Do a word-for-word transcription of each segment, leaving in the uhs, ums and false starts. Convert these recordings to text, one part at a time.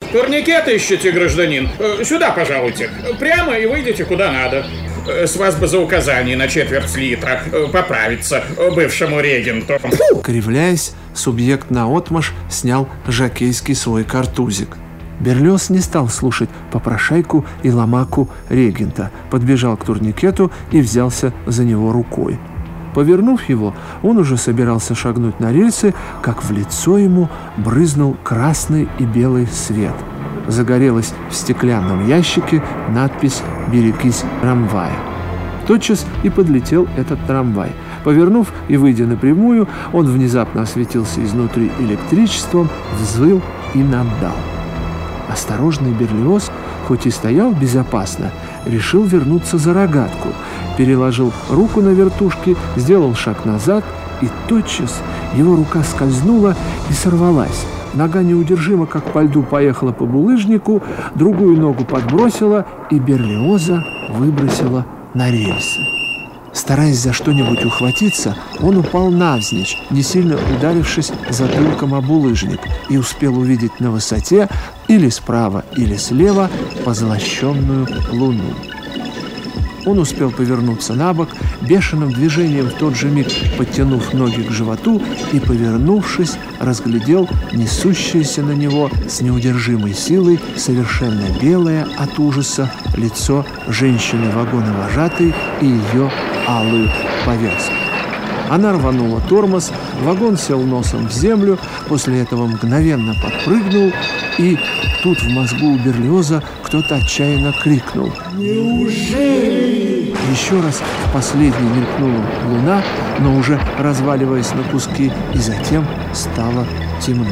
Турникет ищете, гражданин? Сюда, пожалуйте. Прямо и выйдите куда надо. С вас бы за указание на четверть литра поправиться бывшему регенту. Кривляясь, субъект наотмашь снял жокейский свой картузик. Берлиоз не стал слушать попрошайку и ломаку регента, подбежал к турникету и взялся за него рукой. Повернув его, он уже собирался шагнуть на рельсы, как в лицо ему брызнул красный и белый свет. Загорелась в стеклянном ящике надпись «Берегись трамвая». Тотчас и подлетел этот трамвай. Повернув и выйдя напрямую, он внезапно осветился изнутри электричеством, взвыл и наддал. Осторожный Берлиоз, хоть и стоял безопасно, решил вернуться за рогатку, переложил руку на вертушки, сделал шаг назад, и тотчас его рука скользнула и сорвалась. Нога неудержимо, как по льду, поехала по булыжнику, другую ногу подбросила, и Берлиоза выбросила на рельсы. Стараясь за что-нибудь ухватиться, он упал навзничь, не сильно ударившись затылком об булыжник, и успел увидеть на высоте или справа, или слева позолощенную луну. Он успел повернуться на бок, бешеным движением в тот же миг подтянув ноги к животу и, повернувшись, разглядел несущееся на него с неудержимой силой совершенно белое от ужаса лицо женщины-вагона-вожатой и ее алую повязку. Она рванула тормоз, вагон сел носом в землю, после этого мгновенно подпрыгнул, и тут в мозгу у Берлиоза кто-то отчаянно крикнул: «Неужели?» Еще раз в последний мелькнула луна, но уже разваливаясь на куски, и затем стало темно.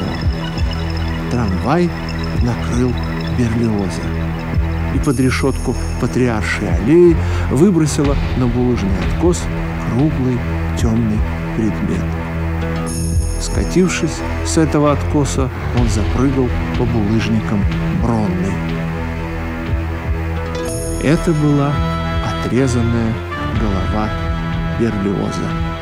Трамвай накрыл Берлиоза, и под решетку Патриаршей аллеи выбросило на булыжный откос круглый темный предмет. Скатившись с этого откоса, он запрыгал по булыжникам Бронной. Это была отрезанная голова Берлиоза.